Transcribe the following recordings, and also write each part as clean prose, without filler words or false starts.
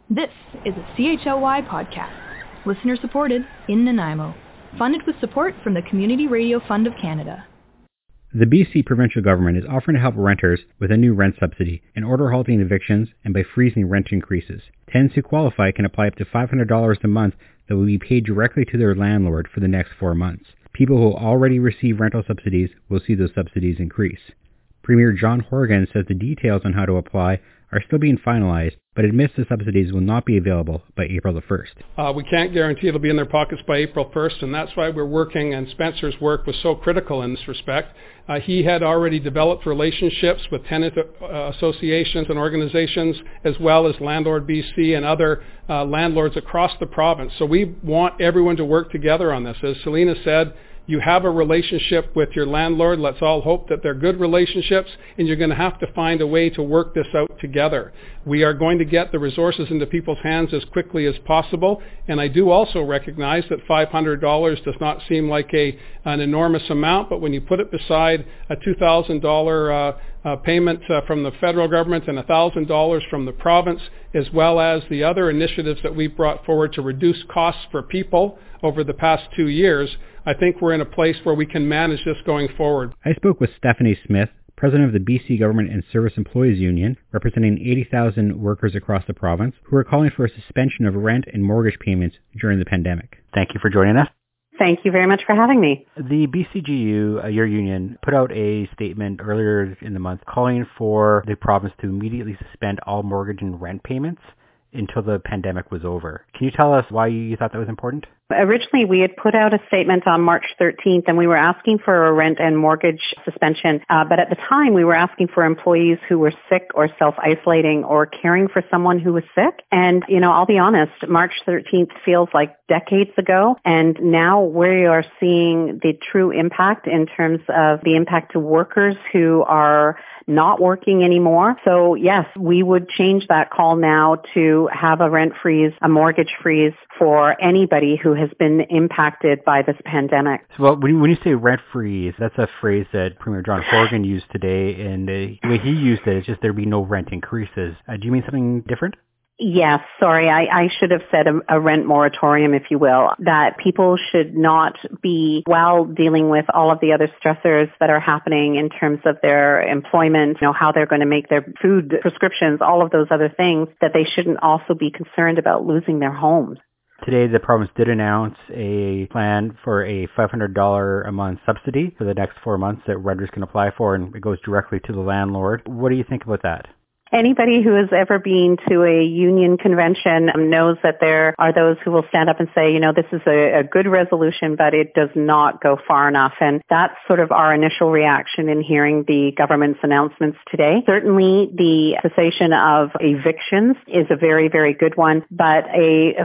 This is a CHLY podcast, listener-supported in Nanaimo, funded with support from the Community Radio Fund of Canada. The BC provincial government is offering to help renters with a new rent subsidy in order halting evictions and by freezing rent increases. Tenants who qualify can apply up to $500 a month that will be paid directly to their landlord for the next 4 months. People who already receive rental subsidies will see those subsidies increase. Premier John Horgan says the details on how to apply are still being finalized, but admits the subsidies will not be available by April the 1st. We can't guarantee it'll be in their pockets by April 1st, and that's why we're working, and Spencer's work was so critical in this respect. He had already developed relationships with tenant associations and organizations, as well as Landlord BC and other landlords across the province. So we want everyone to work together on this. As Selena said, you have a relationship with your landlord. Let's all hope that they're good relationships, and you're going to have to find a way to work this out together. We are going to get the resources into people's hands as quickly as possible, and I do also recognize that $500 does not seem like an enormous amount, but when you put it beside a $2,000 payment from the federal government and $1,000 from the province, as well as the other initiatives that we've brought forward to reduce costs for people over the past 2 years, I think we're in a place where we can manage this going forward. I spoke with Stephanie Smith, president of the BC Government and Service Employees Union, representing 80,000 workers across the province, who are calling for a suspension of rent and mortgage payments during the pandemic. Thank you for joining us. Thank you very much for having me. The BCGU, your union, put out a statement earlier in the month calling for the province to immediately suspend all mortgage and rent payments until the pandemic was over. Can you tell us why you thought that was important? Originally, we had put out a statement on March 13th, and we were asking for a rent and mortgage suspension. But at the time, we were asking for employees who were sick or self-isolating or caring for someone who was sick. And, I'll be honest, March 13th feels like decades ago. And now we are seeing the true impact in terms of the impact to workers who are not working anymore. So yes, we would change that call now to have a rent freeze, a mortgage freeze for anybody who has been impacted by this pandemic. So when you say rent freeze, that's a phrase that Premier John Horgan used today, and the way he used it is just there be no rent increases. Do you mean something different? Yes, sorry, I should have said a rent moratorium, if you will, that people should not be, while dealing with all of the other stressors that are happening in terms of their employment, how they're going to make their food prescriptions, all of those other things, that they shouldn't also be concerned about losing their homes. Today, the province did announce a plan for a $500 a month subsidy for the next 4 months that renters can apply for, and it goes directly to the landlord. What do you think about that? Anybody who has ever been to a union convention knows that there are those who will stand up and say, this is a good resolution, but it does not go far enough. And that's sort of our initial reaction in hearing the government's announcements today. Certainly, the cessation of evictions is a very, very good one, but a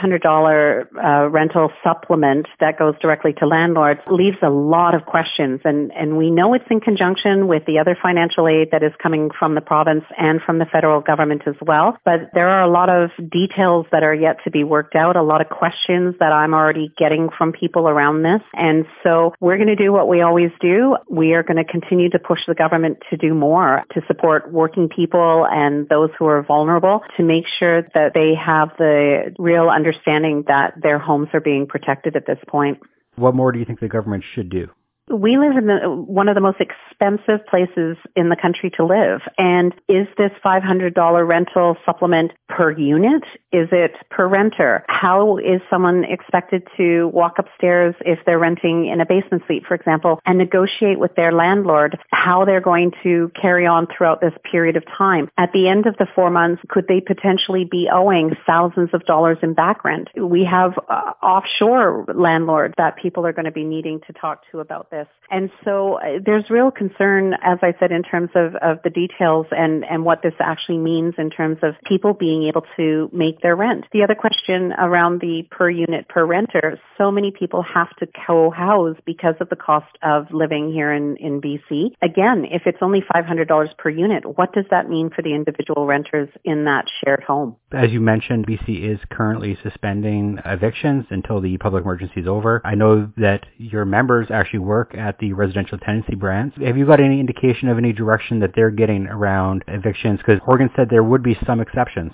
$500 rental supplement that goes directly to landlords leaves a lot of questions. And we know it's in conjunction with the other financial aid that is coming from the province and from the federal government as well. But there are a lot of details that are yet to be worked out, a lot of questions that I'm already getting from people around this. And so we're going to do what we always do. We are going to continue to push the government to do more to support working people and those who are vulnerable, to make sure that they have the real understanding that their homes are being protected at this point. What more do you think the government should do? We live in one of the most expensive places in the country to live. And is this $500 rental supplement per unit? Is it per renter? How is someone expected to walk upstairs if they're renting in a basement suite, for example, and negotiate with their landlord how they're going to carry on throughout this period of time? At the end of the 4 months, could they potentially be owing thousands of dollars in back rent? We have offshore landlords that people are going to be needing to talk to about this. And so there's real concern, as I said, in terms of the details and what this actually means in terms of people being able to make their rent. The other question around the per unit per renter, so many people have to co-house because of the cost of living here in BC. Again, if it's only $500 per unit, what does that mean for the individual renters in that shared home? As you mentioned, BC is currently suspending evictions until the public emergency is over. I know that your members actually work at the residential tenancy brands. Have you got any indication of any direction that they're getting around evictions? Because Horgan said there would be some exceptions.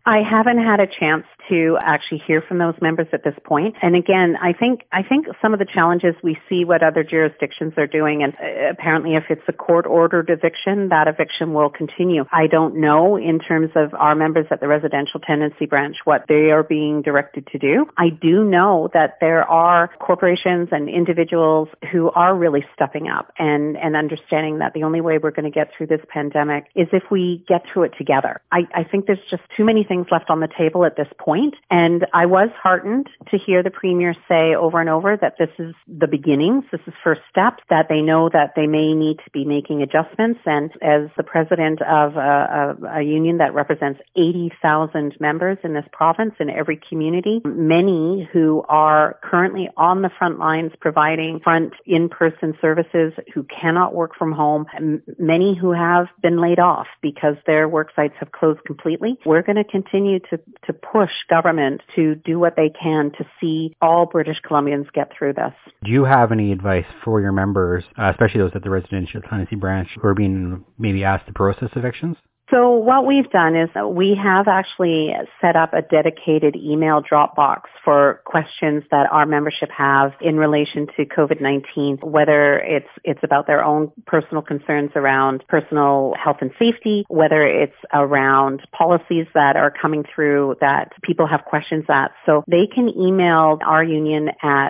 I haven't had a chance to actually hear from those members at this point. And again, I think some of the challenges, we see what other jurisdictions are doing, and apparently if it's a court-ordered eviction, that eviction will continue. I don't know in terms of our members at the residential tenancy branch what they are being directed to do. I do know that there are corporations and individuals who are really stepping up and understanding that the only way we're going to get through this pandemic is if we get through it together. I think there's just too many things left on the table at this point, and I was heartened to hear the Premier say over and over that this is the beginnings, this is first steps, that they know that they may need to be making adjustments. And as the president of a union that represents 80,000 members in this province, in every community, many who are currently on the front lines providing front in-person services, who cannot work from home, many who have been laid off because their work sites have closed completely. We're going to continue to push government to do what they can to see all British Columbians get through this. Do you have any advice for your members, especially those at the residential tenancy branch, who are being maybe asked to process evictions? So what we've done is we have actually set up a dedicated email drop box for questions that our membership have in relation to COVID-19, whether it's about their own personal concerns around personal health and safety, whether it's around policies that are coming through that people have questions at. So they can email our union at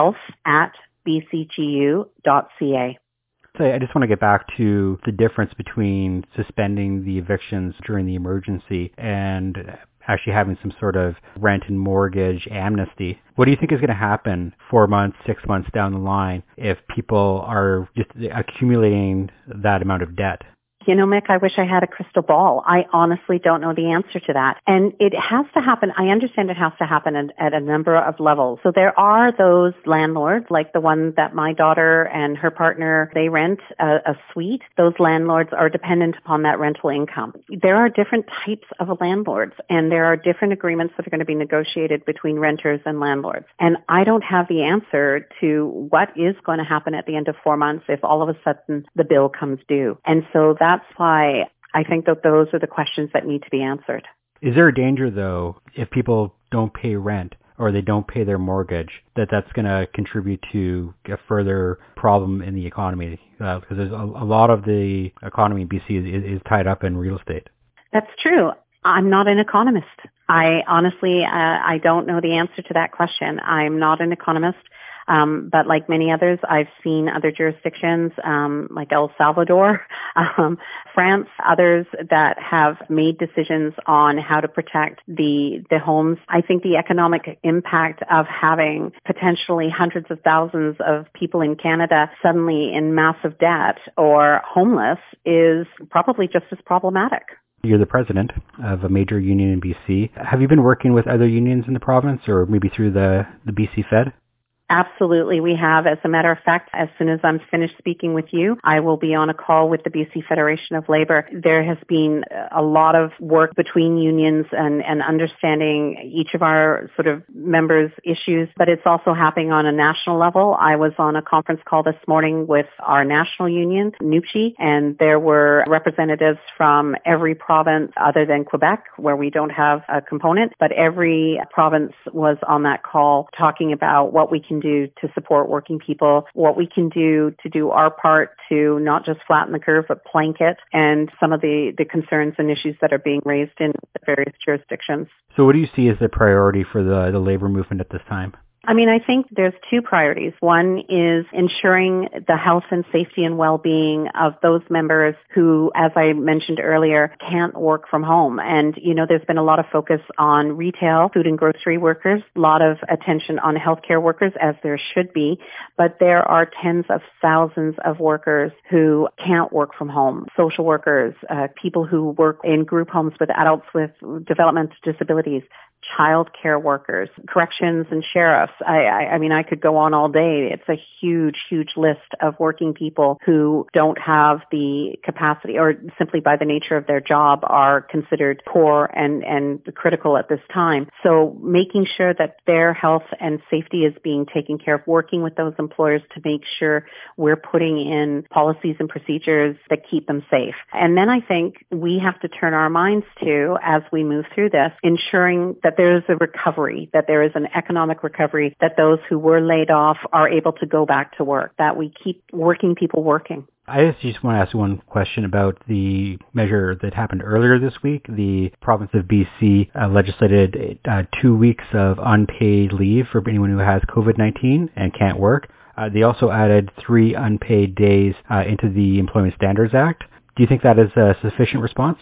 health@bcgu.ca. I just want to get back to the difference between suspending the evictions during the emergency and actually having some sort of rent and mortgage amnesty. What do you think is going to happen 4 months, 6 months down the line if people are just accumulating that amount of debt? You know, Mick, I wish I had a crystal ball. I honestly don't know the answer to that. And it has to happen. I understand it has to happen at a number of levels. So there are those landlords, like the one that my daughter and her partner, they rent a suite. Those landlords are dependent upon that rental income. There are different types of landlords, and there are different agreements that are going to be negotiated between renters and landlords. And I don't have the answer to what is going to happen at the end of 4 months if all of a sudden the bill comes due. And so that's why I think that those are the questions that need to be answered. Is there a danger, though, if people don't pay rent or they don't pay their mortgage, that's going to contribute to a further problem in the economy? Because there's a lot of the economy in BC is tied up in real estate. That's true. I'm not an economist. I honestly, I don't know the answer to that question. I'm not an economist. But like many others, I've seen other jurisdictions, like El Salvador, France, others that have made decisions on how to protect the homes. I think the economic impact of having potentially hundreds of thousands of people in Canada suddenly in massive debt or homeless is probably just as problematic. You're the president of a major union in BC. Have you been working with other unions in the province or maybe through the BC Fed? Absolutely, we have. As a matter of fact, as soon as I'm finished speaking with you, I will be on a call with the BC Federation of Labour. There has been a lot of work between unions and understanding each of our sort of members' issues, but it's also happening on a national level. I was on a conference call this morning with our national union, NUPCI, and there were representatives from every province other than Quebec, where we don't have a component, but every province was on that call talking about what we can do to support working people, what we can do to do our part to not just flatten the curve, but plank it, and some of the concerns and issues that are being raised in the various jurisdictions. So what do you see as the priority for the labor movement at this time? I mean, I think there's two priorities. One is ensuring the health and safety and well-being of those members who, as I mentioned earlier, can't work from home. And, you know, there's been a lot of focus on retail, food and grocery workers, a lot of attention on healthcare workers, as there should be. But there are tens of thousands of workers who can't work from home. Social workers, people who work in group homes with adults with developmental disabilities, child care workers, corrections and sheriffs. I mean, I could go on all day. It's a huge, huge list of working people who don't have the capacity or simply by the nature of their job are considered poor and critical at this time. So making sure that their health and safety is being taken care of, working with those employers to make sure we're putting in policies and procedures that keep them safe. And then I think we have to turn our minds to, as we move through this, ensuring that there is a recovery, that there is an economic recovery, that those who were laid off are able to go back to work, that we keep working people working. I just want to ask one question about the measure that happened earlier this week. The province of BC legislated 2 weeks of unpaid leave for anyone who has COVID-19 and can't work. They also added 3 unpaid days into the Employment Standards Act. Do you think that is a sufficient response?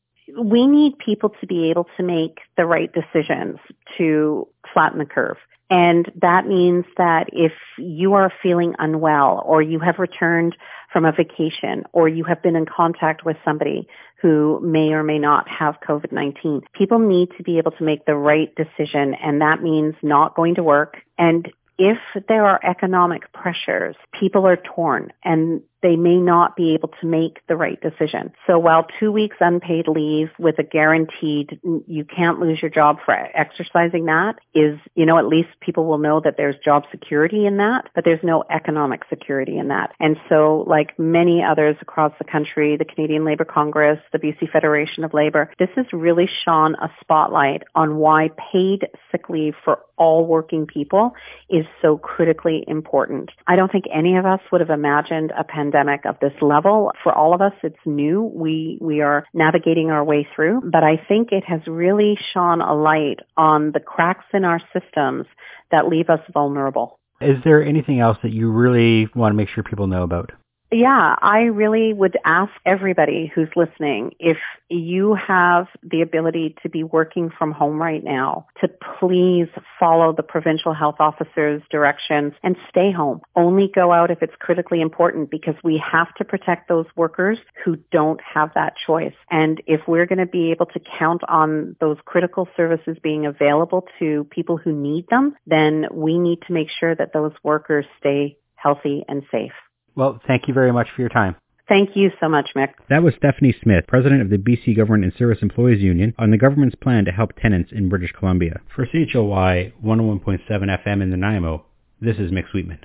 We need people to be able to make the right decisions to flatten the curve. And that means that if you are feeling unwell or you have returned from a vacation or you have been in contact with somebody who may or may not have COVID-19, people need to be able to make the right decision. And that means not going to work. And if there are economic pressures, people are torn and they may not be able to make the right decision. So while 2 weeks unpaid leave with a guaranteed you can't lose your job for exercising that is, at least people will know that there's job security in that, but there's no economic security in that. And so like many others across the country, the Canadian Labour Congress, the BC Federation of Labour, this has really shone a spotlight on why paid sick leave for all working people is so critically important. I don't think any of us would have imagined a pandemic of this level. For all of us, it's new. We are navigating our way through, but I think it has really shone a light on the cracks in our systems that leave us vulnerable. Is there anything else that you really want to make sure people know about? Yeah, I really would ask everybody who's listening, if you have the ability to be working from home right now, to please follow the provincial health officer's directions and stay home. Only go out if it's critically important because we have to protect those workers who don't have that choice. And if we're going to be able to count on those critical services being available to people who need them, then we need to make sure that those workers stay healthy and safe. Well, thank you very much for your time. Thank you so much, Mick. That was Stephanie Smith, president of the BC Government and Service Employees Union, on the government's plan to help tenants in British Columbia. For CHLY 101.7 FM in Nanaimo, this is Mick Sweetman.